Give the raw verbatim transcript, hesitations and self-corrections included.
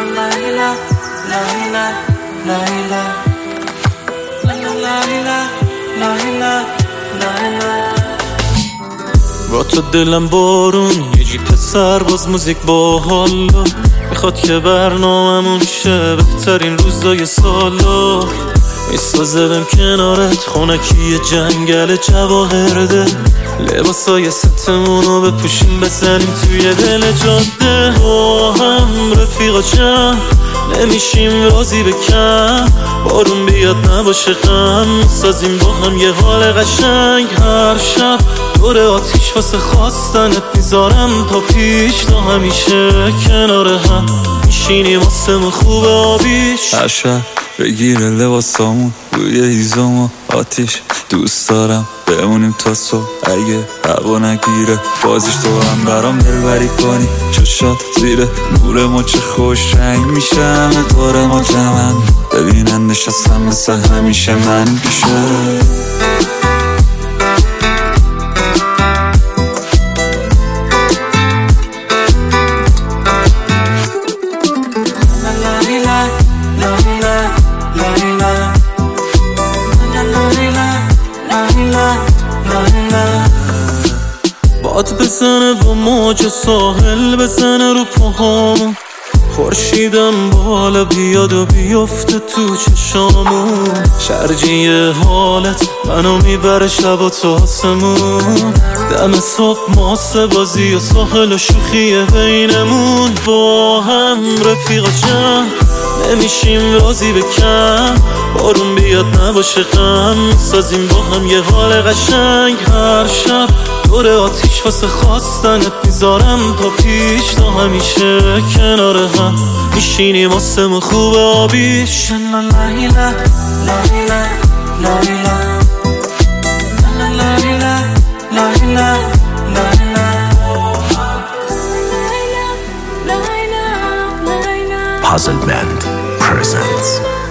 با تو دلم بارون یه جیپ سرباز موزیک با حالا میخواد که برنامه‌مون شه بهترین روزای سالا میسازم کنارت خونکی جنگل جواهرده لباسای ستمونو بپوشیم بزنیم توی دل جاده با هم رفیقا جمع نمیشیم راضی به کم بارون بیاد نباشه غم میسازیم با هم یه حال قشنگ هر شب دور آتیش واسه خواستنت میذارم تا پیش تا همیشه کنار هم میشینیم واسه خوب آبیش هر شب بگیره لباسامون روی هیزم و آتیش دوست دارم بمونیم تا صبح اگه هوا نگیره بازیش تو هم برام دلبری کنی چشات زیر نور ما چه خوش رنگ میشه همه دور ما جمعن ببینن نشستم مثل همیشه من پیشه باد بزنه و موج ساحل بزنه رو پاهامون خورشیدم بالا بیاد و بیفته تو چشامون شرجی حالت منو میبره شب و تا آسمون دم صبح ماسه بازی و ساحل و شوخی بینمون با هم رفیقا جمع نمیشیم راضی به کم بارون بیاد نباشه غم میسازیم با هم یه حال قشنگ هر شب دور آتیش واسه خواستنت میذارم تا پیش تا همیشه کنار هم میشینیم واسه خوب آبیش لا لا لا لا لا Puzzle Band presents